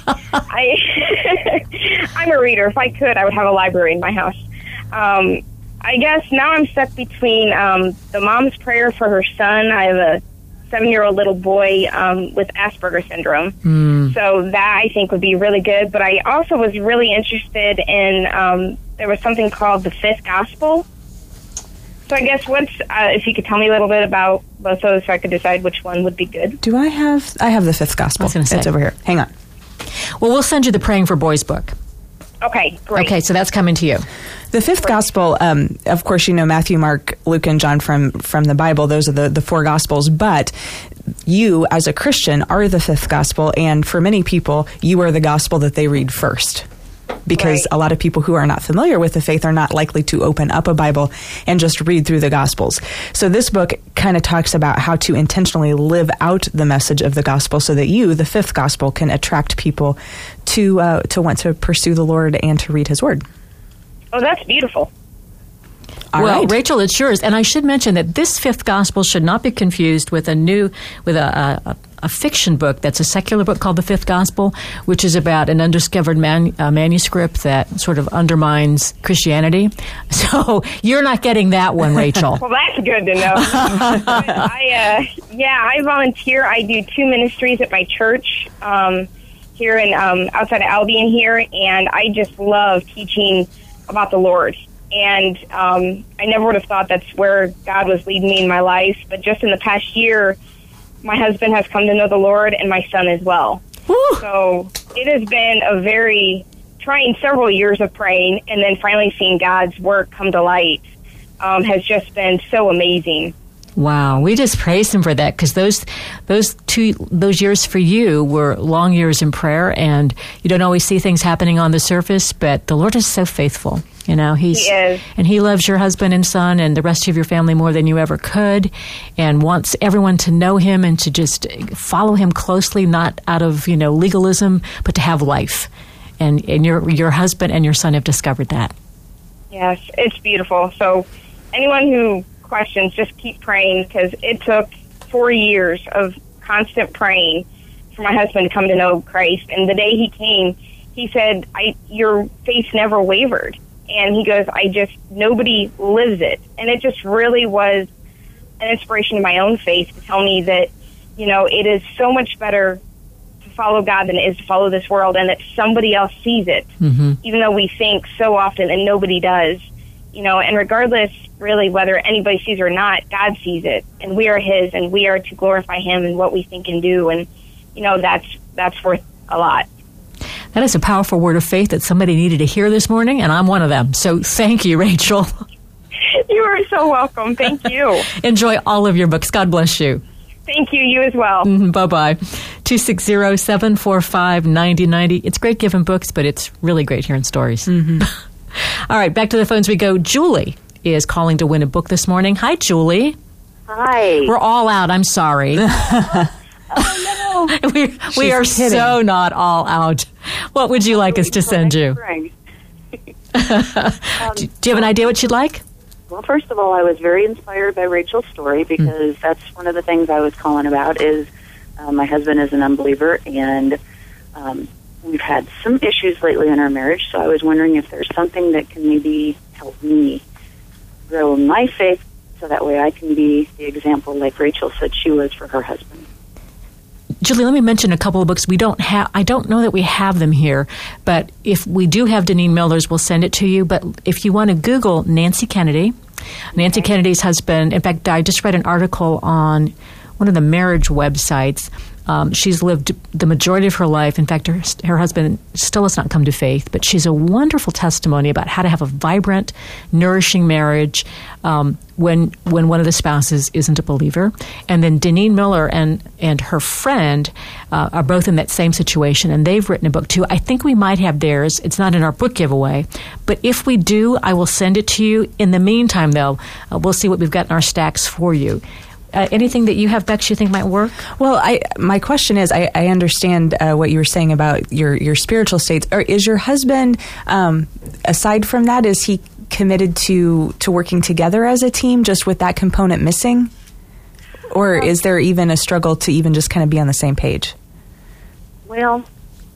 a reader. If I could, I would have a library in my house. I guess now I'm stuck between the Mom's Prayer for Her Son. I have a 7-year-old little boy with Asperger's syndrome. So that, I think, would be really good. But I also was really interested in, there was something called The Fifth Gospel. So I guess if you could tell me a little bit about both those so I could decide which one would be good.
Do I have the Fifth Gospel.
I was going to say.
It's over here. Hang on.
Well, we'll send you the Praying for Boys book.
Okay, great.
Okay, so that's coming to you.
The Fifth Gospel, of course, you know Matthew, Mark, Luke, and John from the Bible. Those are the 4 Gospels. But you, as a Christian, are the Fifth Gospel. And for many people, you are the Gospel that they read first. Because a lot of people who are not familiar with the faith are not likely to open up a Bible and just read through the Gospels. So this book kind of talks about how to intentionally live out the message of the Gospel so that you, the Fifth Gospel, can attract people to want to pursue the Lord and to read His Word.
Oh, that's beautiful.
Well, Rachel, it's yours. And I should mention that this fifth gospel should not be confused with a fiction book that's a secular book called The Fifth Gospel, which is about an undiscovered manuscript that sort of undermines Christianity. So you're not getting that one, Rachel.
Well, that's good to know. I volunteer. I do 2 ministries at my church here in outside of Albion here, and I just love teaching about the Lord. And I never would have thought that's where God was leading me in my life. But just in the past year, my husband has come to know the Lord, and my son as well. Woo! So it has been a very trying several years of praying, and then finally seeing God's work come to light has just been so amazing.
Wow, we just praise Him for that, because those years for you were long years in prayer, and you don't always see things happening on the surface, but the Lord is so faithful. You know, He is. And He loves your husband and son and the rest of your family more than you ever could, and wants everyone to know Him and to just follow Him closely, not out of, legalism, but to have life. And your husband and your son have discovered that.
Yes, it's beautiful. So anyone who questions, just keep praying, because it took 4 years of constant praying for my husband to come to know Christ. And the day he came, he said, your faith never wavered. And he goes, nobody lives it. And it just really was an inspiration to my own faith to tell me that, it is so much better to follow God than it is to follow this world, and that somebody else sees it, even though we think so often that nobody does. And regardless, really, whether anybody sees it or not, God sees it, and we are His, and we are to glorify Him in what we think and do, and, that's worth a lot.
That is a powerful word of faith that somebody needed to hear this morning, and I'm one of them. So thank you, Rachel.
You are so welcome. Thank you.
Enjoy all of your books. God bless you.
Thank you. You as well.
Bye-bye. 260-745-9090. It's great giving books, but it's really great hearing stories. All right, back to the phones we go. Julie is calling to win a book this morning. Hi, Julie.
Hi.
We're all out. I'm sorry.
Oh, no.
we are so not all out. What would you like us to send you? Do you have an idea what you'd like?
Well, first of all, I was very inspired by Rachel's story, because that's one of the things I was calling about is my husband is an unbeliever, and we've had some issues lately in our marriage, so I was wondering if there's something that can maybe help me grow my faith so that way I can be the example like Rachel said she was for her husband.
Julie, let me mention a couple of books we don't have. I don't know that we have them here, but if we do have Deneen Miller's, we'll send it to you. But if you want to Google Nancy Kennedy, Nancy Kennedy's husband, in fact, I just read an article on one of the marriage websites. She's lived the majority of her life. In fact, her husband still has not come to faith, but she's a wonderful testimony about how to have a vibrant, nourishing marriage when one of the spouses isn't a believer. And then Deneen Miller and her friend are both in that same situation, and they've written a book too. I think we might have theirs. It's not in our book giveaway, but if we do, I will send it to you. In the meantime, though, we'll see what we've got in our stacks for you. Anything that you have, Bex, you think might work?
Well, my question is, I understand what you were saying about your spiritual states. Or is your husband, aside from that, is he committed to working together as a team, just with that component missing? Or is there even a struggle to even just kind of be on the same page?
Well,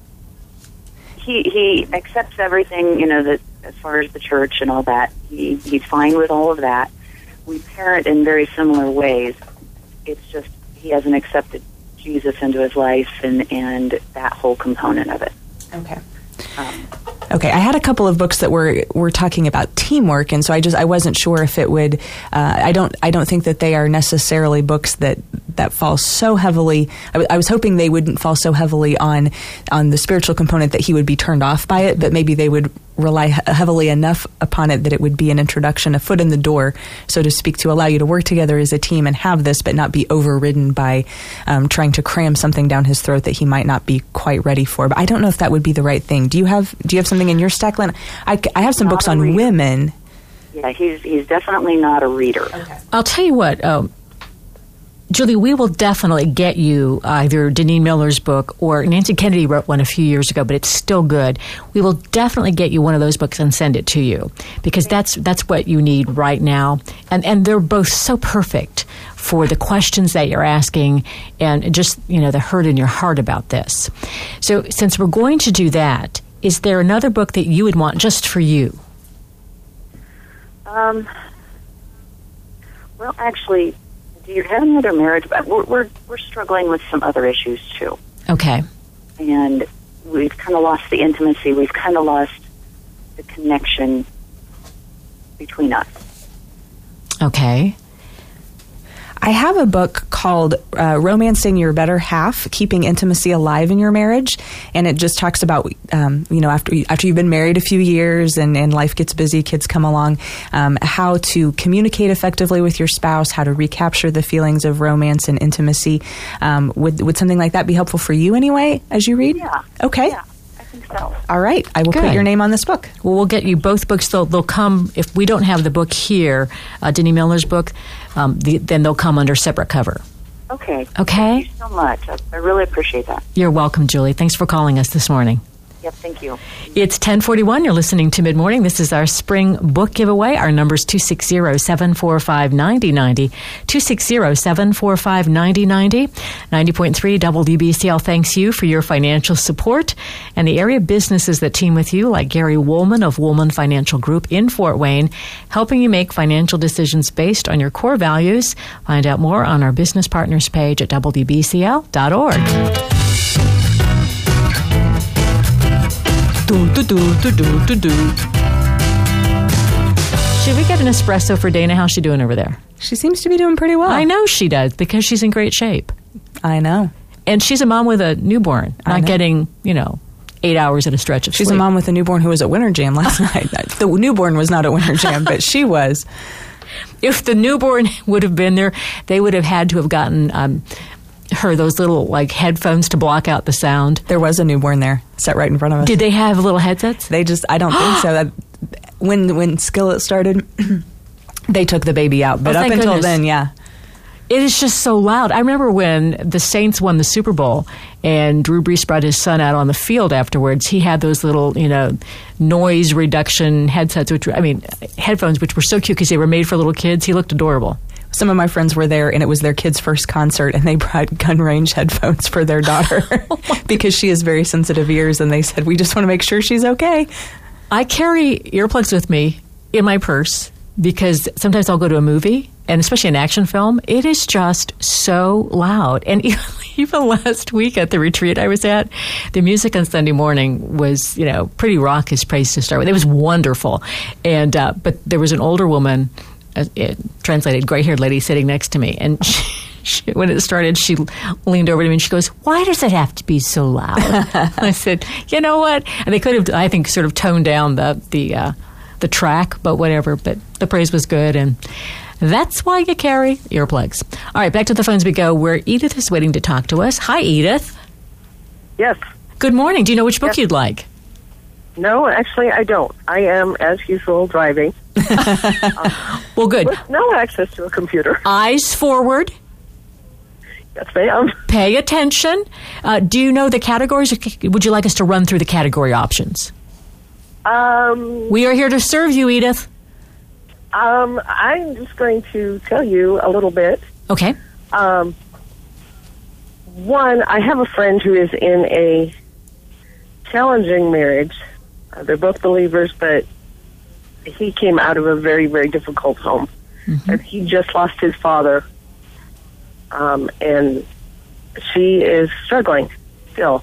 he accepts everything, that as far as the church and all that. He's fine with all of that. We parent in very similar ways. It's just he hasn't accepted Jesus into his life and that whole component of it.
Okay. Okay, I had a couple of books that were talking about teamwork, and so I wasn't sure if it would. I don't think that they are necessarily books that fall so heavily. I was hoping they wouldn't fall so heavily on the spiritual component that he would be turned off by it, but maybe they would rely heavily enough upon it that it would be an introduction, a foot in the door, so to speak, to allow you to work together as a team and have this, but not be overridden by trying to cram something down his throat that he might not be quite ready for. But I don't know if that would be the right thing. Do you have something in your stack, Lynn? I have some books on women.
Yeah, he's definitely not a reader.
Okay. I'll tell you what. Julie, we will definitely get you either Deneen Miller's book, or Nancy Kennedy wrote one a few years ago, but it's still good. We will definitely get you one of those books and send it to you, because that's what you need right now. And they're both so perfect for the questions that you're asking and just, the hurt in your heart about this. So since we're going to do that, is there another book that you would want just for you?
Well, actually, do you have another marriage? We're struggling with some other issues too.
Okay.
And we've kind of lost the intimacy. We've kind of lost the connection between us.
Okay.
I have a book called Romancing Your Better Half, Keeping Intimacy Alive in Your Marriage. And it just talks about, after you've been married a few years and life gets busy, kids come along, how to communicate effectively with your spouse, how to recapture the feelings of romance and intimacy. Would something like that be helpful for you anyway, as you read?
Yeah.
Okay.
Yeah, I think so.
All right. I will put your name on this book.
Well, we'll get you both books. They'll come, if we don't have the book here, Deneen Miller's book, then they'll come under separate cover.
Okay.
Okay?
Thank you so much. I really appreciate that.
You're welcome, Julie. Thanks for calling us this morning.
Yep, thank you.
It's 10:41. You're listening to Mid-Morning. This is our spring book giveaway. Our number is 260-745-9090. 260-745-9090. 90.3 WBCL thanks you for your financial support. And the area businesses that team with you, like Gary Woolman of Woolman Financial Group in Fort Wayne, helping you make financial decisions based on your core values. Find out more on our business partners page at WBCL.org. Should we get an espresso for Dana? How's she doing over there?
She seems to be doing pretty well.
I know she does, because she's in great shape.
I know.
And she's a mom with a newborn, not getting, 8 hours at a stretch of sleep.
She's a mom with a newborn who was at Winter Jam last night. The newborn was not at Winter Jam, but she was.
If the newborn would have been there, they would have had to have gotten her those little headphones to block out the sound.
There was a newborn there, sat right in front of us.
Did they have little headsets?
I don't think so. That when Skillet started, they took the baby out. But up until then, yeah.
It is just so loud. I remember when the Saints won the Super Bowl and Drew Brees brought his son out on the field afterwards. He had those little, noise reduction headsets, headphones, which were so cute because they were made for little kids. He looked adorable.
Some of my friends were there, and it was their kid's first concert, and they brought gun range headphones for their daughter because she has very sensitive ears, and they said, we just want to make sure she's okay.
I carry earplugs with me in my purse because sometimes I'll go to a movie, and especially an action film, it is just so loud. And even last week at the retreat I was at, the music on Sunday morning was, pretty raucous praise to start with. It was wonderful. And but there was an older woman, translated gray-haired lady, sitting next to me, and she, when it started, she leaned over to me and she goes, "Why does it have to be so loud?" I said, "You know what?" And they could have, I think, sort of toned down the track, but whatever. But the praise was good, and that's why you carry earplugs. All right, back to the phones we go, where Edith is waiting to talk to us. Hi, Edith.
Yes.
Good morning. Do you know which book you'd like?
No, actually, I don't. I am, as usual, driving.
Well, good.
With no access to a computer.
Eyes forward.
Yes, ma'am.
Pay attention. Do you know the categories? Would you like us to run through the category options? We are here to serve you, Edith.
I'm just going to tell you a little bit.
Okay.
One, I have a friend who is in a challenging marriage. They're both believers, but he came out of a very, very difficult home. Mm-hmm. And he just lost his father. And she is struggling still.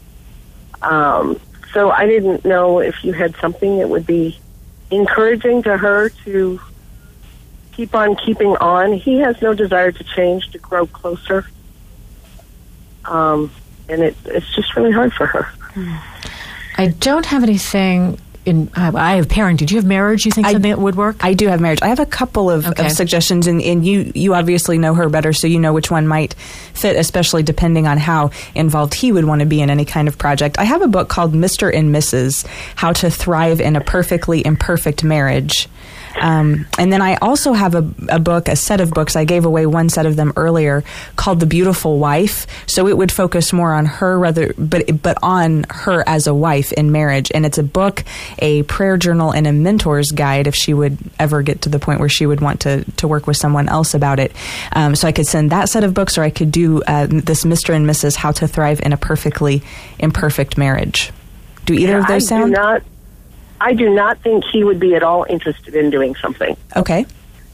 So I didn't know if you had something that would be encouraging to her to keep on keeping on. He has no desire to change, to grow closer. And it's just really hard for her.
I don't have anything in. I have parenting. Do you have marriage? You think something that would work?
I do have marriage. I have a couple of suggestions, and you obviously know her better, so you know which one might fit, especially depending on how involved he would want to be in any kind of project. I have a book called Mr. and Mrs. How to Thrive in a Perfectly Imperfect Marriage. And then I also have a set of books. I gave away one set of them earlier called The Beautiful Wife. So it would focus more on her but on her as a wife in marriage. And it's a book, a prayer journal, and a mentor's guide if she would ever get to the point where she would want to work with someone else about it. So I could send that set of books, or I could do this Mr. and Mrs. How to Thrive in a Perfectly Imperfect Marriage. Do either of those sound?
I do not think he would be at all interested in doing something.
Okay.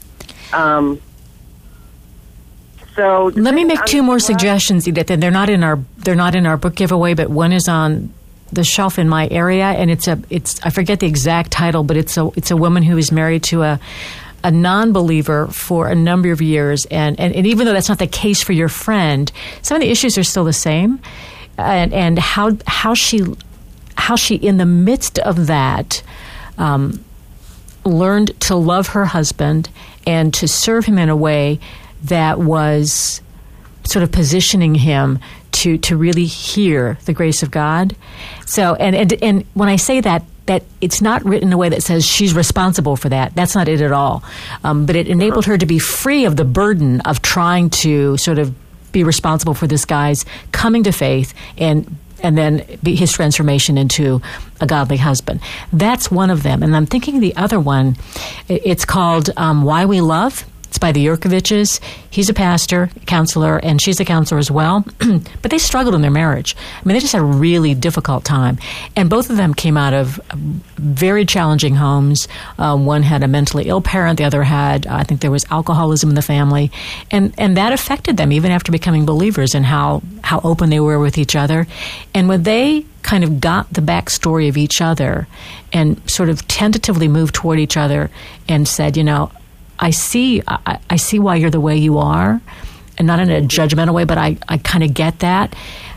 So let me make two more suggestions, Edith, and they're not in our book giveaway, but one is on the shelf in my area, and it's I forget the exact title, but it's a woman who is married to a non-believer for a number of years, and even though that's not the case for your friend, some of the issues are still the same, and how she in the midst of that learned to love her husband and to serve him in a way that was sort of positioning him to really hear the grace of God. So and when I say that it's not written in a way that says she's responsible for that. That's not it at all. But it enabled her to be free of the burden of trying to sort of be responsible for this guy's coming to faith and then his transformation into a godly husband. That's one of them. And I'm thinking the other one, it's called Why We Love. It's by the Yurkoviches. He's a pastor, counselor, and she's a counselor as well. But they struggled in their marriage. I mean, they just had a really difficult time. And both of them came out of very challenging homes. One had a mentally ill parent. The other had, I think there was alcoholism in the family. And that affected them even after becoming believers and how open they were with each other. And when they kind of got the backstory of each other and sort of tentatively moved toward each other and said, I see why you're the way you are, and not in a judgmental way, but I kind of get that.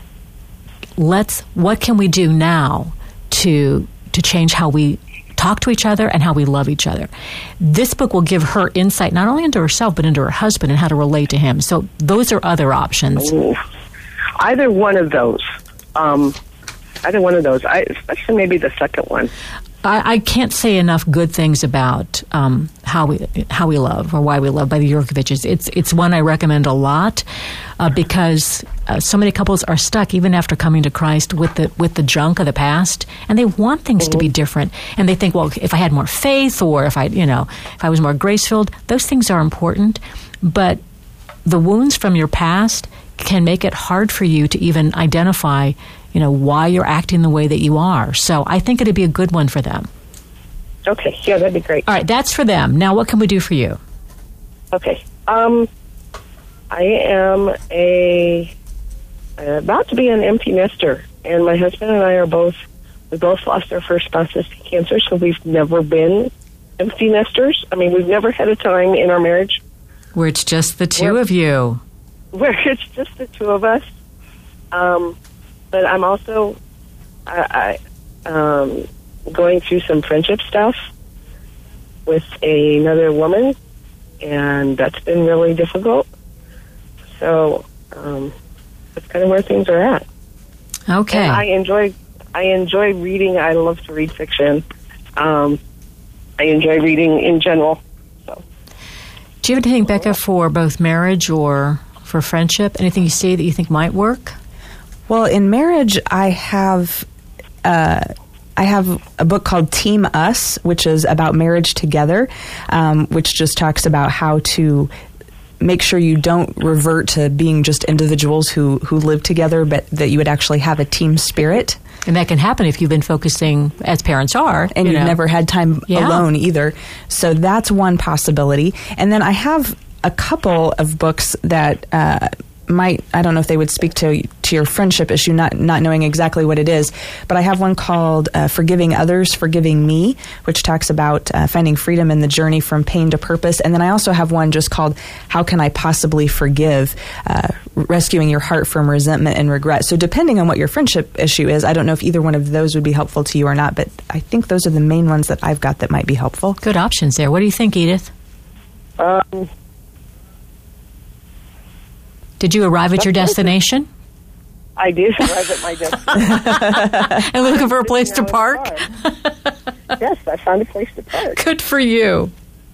What can we do now to change how we talk to each other and how we love each other? This book will give her insight not only into herself, but into her husband and how to relate to him. So those are other options.
Either one of those. Especially maybe the second one.
I can't say enough good things about how we love or why we love by the Yurkoviches. It's one I recommend a lot because so many couples are stuck even after coming to Christ with the junk of the past, and they want things to be different. And they think, well, if I had more faith or if I was more grace-filled, those things are important. But the wounds from your past can make it hard for you to even identify why you're acting the way that you are. So I think it'd be a good one for them.
Okay, yeah, that'd be great.
All right, that's for them. Now, what can we do for you?
Okay. I am about to be an empty nester, and my husband and I we both lost our first spouses to cancer, so we've never been empty nesters. I mean, we've never had a time in our marriage
where it's just the two of you.
Where it's just the two of us. But I'm also going through some friendship stuff with another woman, and that's been really difficult. So that's kind of where things are at.
Okay.
And I enjoy reading. I love to read fiction. I enjoy reading in general. So.
Do you have anything, Becca, for both marriage or for friendship? Anything you see that you think might work?
Well, in marriage, I have a book called Team Us, which is about marriage together, which just talks about how to make sure you don't revert to being just individuals who live together, but that you would actually have a team spirit.
And that can happen if you've been focusing, as parents are.
And you've never had time alone either. So that's one possibility. And then I have a couple of books that I don't know if they would speak to your friendship issue, not knowing exactly what it is, but I have one called Forgiving Others, Forgiving Me, which talks about finding freedom in the journey from pain to purpose. And then I also have one just called How Can I Possibly Forgive, Rescuing Your Heart from Resentment and Regret. So depending on what your friendship issue is, I don't know if either one of those would be helpful to you or not, but I think those are the main ones that I've got that might be helpful.
Good options there. What do you think, Edith? Did you arrive at your destination?
I did arrive at my destination.
And looking for a place to park?
Yes, I found a place to park.
Good for you.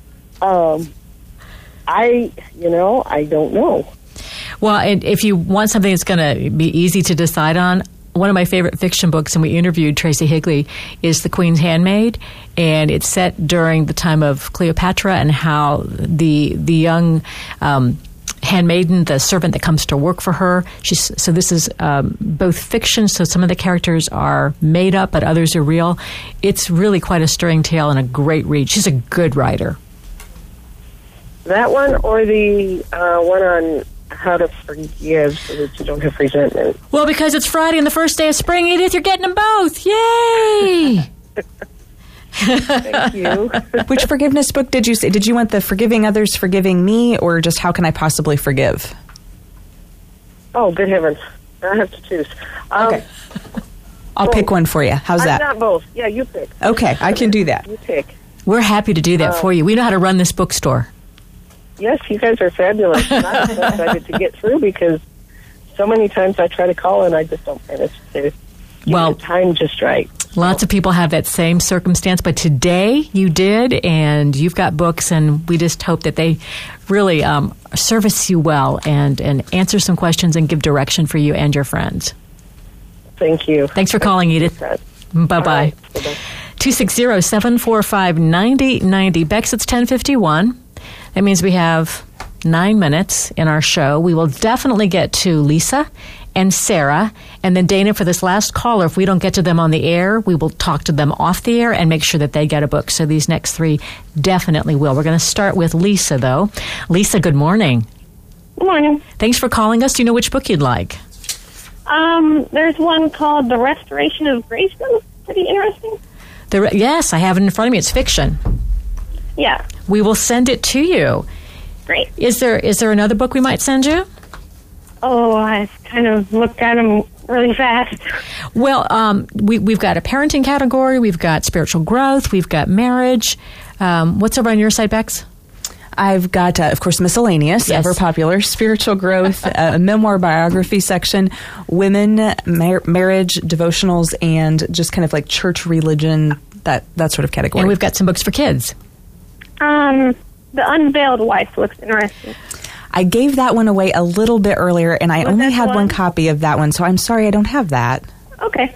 I don't know.
Well, and if you want something that's going to be easy to decide on, one of my favorite fiction books, and we interviewed Tracy Higley, is The Queen's Handmaid, and it's set during the time of Cleopatra and how the young handmaiden, the servant that comes to work for her. So this is both fiction, so some of the characters are made up, but others are real. It's really quite a stirring tale and a great read. She's a good writer.
That one or the one on how to forgive so that you don't have resentment?
Well, because it's Friday and the first day of spring, Edith, you're getting them both. Yay!
Thank you.
Which forgiveness book did you say? Did you want the Forgiving Others, Forgiving Me, or just How Can I Possibly Forgive?
Oh, good heavens. I have to choose.
Okay. I'll pick one for you. How's that?
Not both. Yeah, you pick.
Okay, I can do that.
You pick.
We're happy to do that for you. We know how to run this bookstore.
Yes, you guys are fabulous. And I'm so excited to get through because so many times I try to call and I just don't manage to get the time just right.
Lots of people have that same circumstance, but today you did, and you've got books, and we just hope that they really service you well and answer some questions and give direction for you and your friends.
Thank you.
Thanks for calling, Edith. Bye-bye.
Right.
260-745-9090. Bex, it's 10:51. That means we have 9 minutes in our show. We will definitely get to Lisa and Sarah, and then Dana, for this last caller, if we don't get to them on the air, we will talk to them off the air and make sure that they get a book. So these next three definitely will. We're going to start with Lisa, though. Lisa, good morning.
Good morning.
Thanks for calling us. Do you know which book you'd like?
There's one called The Restoration of Graceland. Pretty interesting.
Yes, I have it in front of me. It's fiction.
Yeah.
We will send it to you.
Great.
Is there another book we might send you?
Oh, I kind of looked at them really fast.
Well, we've got a parenting category. We've got spiritual growth. We've got marriage. What's over on your side, Bex?
I've got, of course, miscellaneous, ever popular, spiritual growth, a memoir biography section, women, marriage, devotionals, and just kind of like church religion, that sort of category.
And we've got some books for kids.
The Unveiled Wife looks interesting.
I gave that one away a little bit earlier, and I only had one copy of that one, so I'm sorry I don't have that.
Okay.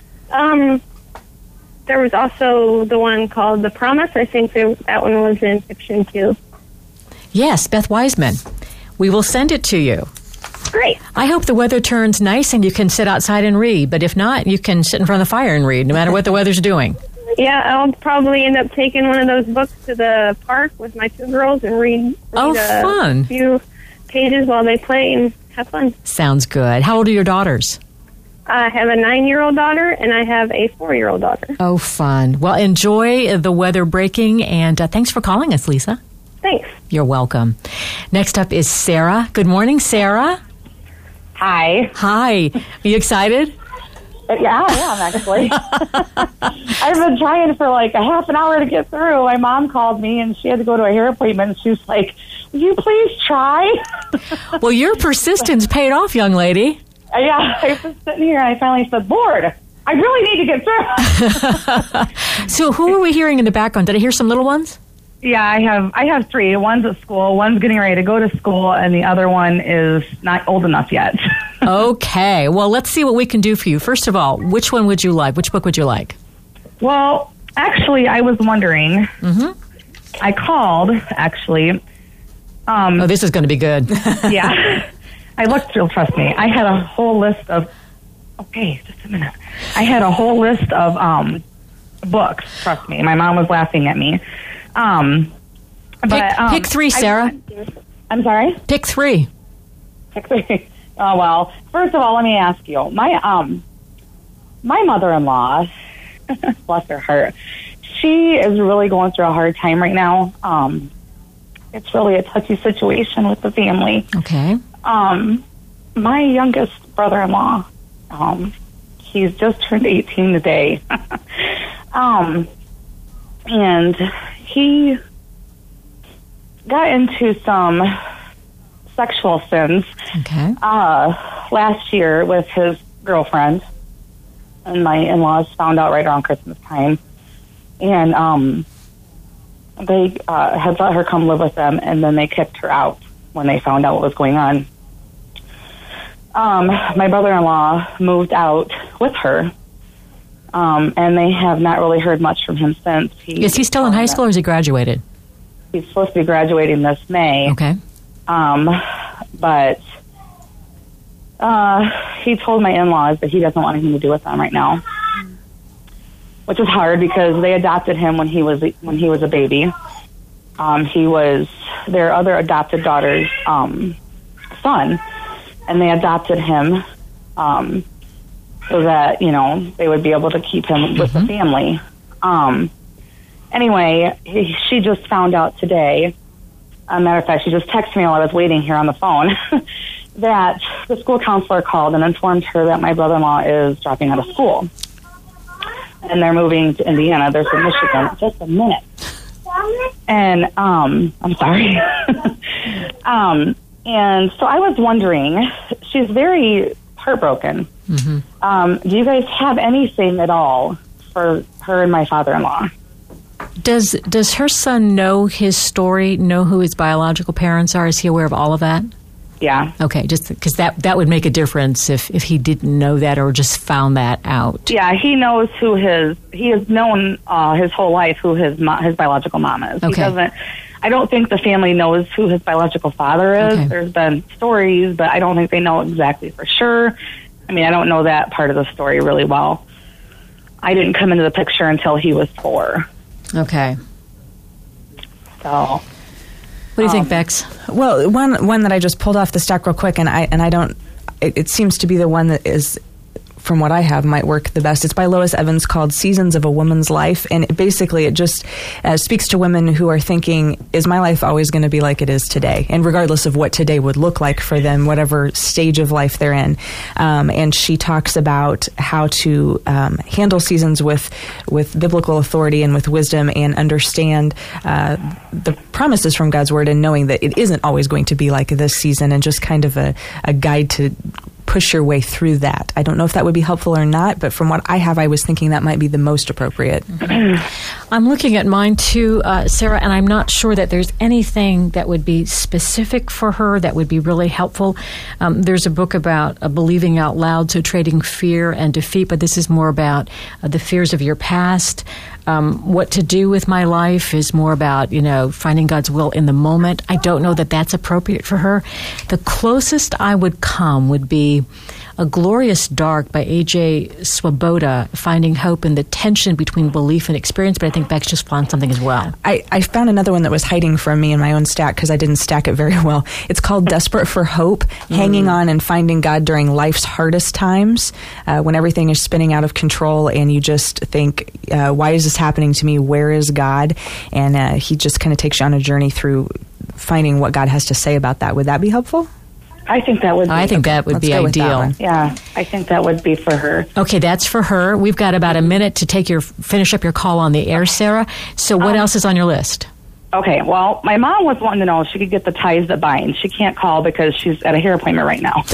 There was also the one called The Promise. I think that one was in fiction, too.
Yes, Beth Wiseman. We will send it to you.
Great.
I hope the weather turns nice and you can sit outside and read, but if not, you can sit in front of the fire and read, no matter what the weather's doing.
Yeah, I'll probably end up taking one of those books to the park with my two girls and read
fun.
A few pages while they play and have fun.
Sounds good. How old are your daughters?
I have a 9-year-old daughter and I have a 4-year-old daughter.
Oh, fun. Well, enjoy the weather breaking, and thanks for calling us, Lisa.
Thanks.
You're welcome. Next up is Sarah. Good morning, Sarah.
Hi.
Hi. Are you excited?
Yeah, I am, actually. I've been trying for like a half an hour to get through. My mom called me, and she had to go to a hair appointment, and she was like, will you please try?
Well, your persistence paid off, young lady.
Yeah, I was sitting here, and I finally said, Lord, I really need to get through.
So who are we hearing in the background? Did I hear some little ones?
Yeah, I have 3. One's at school, one's getting ready to go to school, and the other one is not old enough yet.
Okay. Well, let's see what we can do for you. First of all, which one would you like? Which book would you like?
Well, actually, I was wondering. Mm-hmm. I called, actually.
This is going to be good.
Yeah. I looked through, trust me. I had a whole list of... Okay, just a minute. I had a whole list of books, trust me. My mom was laughing at me.
Pick 3, Sarah.
I'm sorry?
Pick 3.
Pick 3. Oh, well, first of all, let me ask you. My mother-in-law, bless her heart, she is really going through a hard time right now. It's really a touchy situation with the family.
Okay.
My youngest brother-in-law, he's just turned 18 today. And he got into some sexual sins last year with his girlfriend, and my in-laws found out right around Christmas time. And they had let her come live with them, and then they kicked her out when they found out what was going on. My brother-in-law moved out with her, and they have not really heard much from him since.
Is he still in high school, or is he graduated?
He's supposed to be graduating this May.
Okay.
But he told my in-laws that he doesn't want anything to do with them right now, which is hard because they adopted him when he was a baby. He was their other adopted daughter's son, and they adopted him so that, you know, they would be able to keep him with the family. Anyway, she just found out today, a matter of fact, she just texted me while I was waiting here on the phone, that the school counselor called and informed her that my brother-in-law is dropping out of school. And they're moving to Indiana. They're from Michigan. Just a minute. And, I'm sorry. And so I was wondering, she's very heartbroken. Do you guys have anything at all for her and my father-in-law?
Does her son know his story, know who his biological parents are? Is he aware of all of that?
Yeah.
Okay, just because that would make a difference if he didn't know that or just found that out.
Yeah, he knows he has known his whole life who his biological mom is.
Okay.
He doesn't. I don't think the family knows who his biological father is.
Okay.
There's been stories, but I don't think they know exactly for sure. I mean, I don't know that part of the story really well. I didn't come into the picture until he was 4.
Okay.
So,
what do you think, Bex?
Well, one that I just pulled off the stack real quick, and I don't. It seems to be the one that is, from what I have, might work the best. It's by Lois Evans, called "Seasons of a Woman's Life," and it just speaks to women who are thinking, "Is my life always going to be like it is today?" And regardless of what today would look like for them, whatever stage of life they're in, and she talks about how to handle seasons with biblical authority and with wisdom, and understand the promises from God's Word, and knowing that it isn't always going to be like this season, and just kind of a guide to push your way through that. I don't know if that would be helpful or not, but from what I have, I was thinking that might be the most appropriate.
I'm looking at mine too, Sarah, and I'm not sure that there's anything that would be specific for her that would be really helpful. There's a book about believing out loud, so trading fear and defeat, but this is more about the fears of your past. What to do with my life is more about, finding God's will in the moment. I don't know that that's appropriate for her. The closest I would come would be A Glorious Dark by A.J. Swoboda, finding hope in the tension between belief and experience, but I think Bex just found something as well.
I found another one that was hiding from me in my own stack because I didn't stack it very well. It's called Desperate for Hope, Hanging On and Finding God During Life's Hardest Times, when everything is spinning out of control and you just think, why is this happening to me? Where is God? And he just kind of takes you on a journey through finding what God has to say about that. Would that be helpful?
I think that would be.
I think that would be ideal.
Yeah, I think that would be for her.
Okay, that's for her. We've got about a minute to finish up your call on the air, Sarah. So what else is on your list?
Okay, well, my mom was wanting to know if she could get the Ties That Bind. She can't call because she's at a hair appointment right now.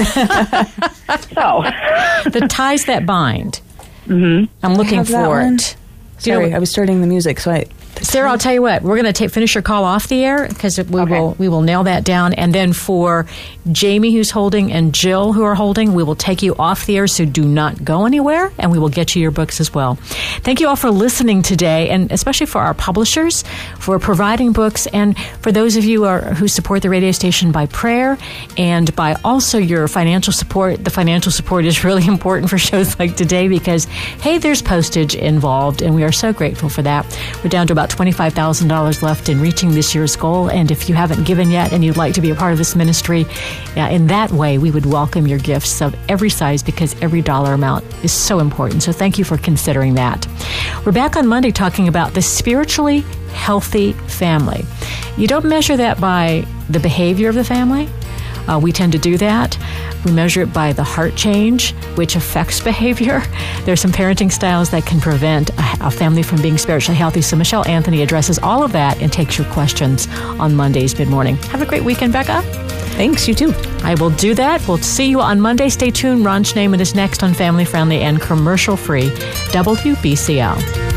So,
the Ties That Bind.
Mm-hmm.
I'm looking for it.
Sorry, I was starting the music, so
Sarah, I'll tell you what. We're going to finish your call off the air because we will nail that down. And then for Jamie, who's holding, and Jill, who are holding, we will take you off the air. So do not go anywhere, and we will get you your books as well. Thank you all for listening today, and especially for our publishers for providing books, and for those of you who support the radio station by prayer and by also your financial support. The financial support is really important for shows like today because, hey, there's postage involved, and we are so grateful for that. We're down to about $25,000 left in reaching this year's goal. And if you haven't given yet and you'd like to be a part of this ministry, in that way, we would welcome your gifts of every size because every dollar amount is so important. So thank you for considering that. We're back on Monday talking about the spiritually healthy family. You don't measure that by the behavior of the family. We tend to do that. We measure it by the heart change, which affects behavior. There are some parenting styles that can prevent a family from being spiritually healthy. So Michelle Anthony addresses all of that and takes your questions on Monday's Mid-Morning. Have a great weekend, Becca.
Thanks, you too.
I will do that. We'll see you on Monday. Stay tuned. Ron Schneeman is next on Family Friendly and Commercial Free WBCL.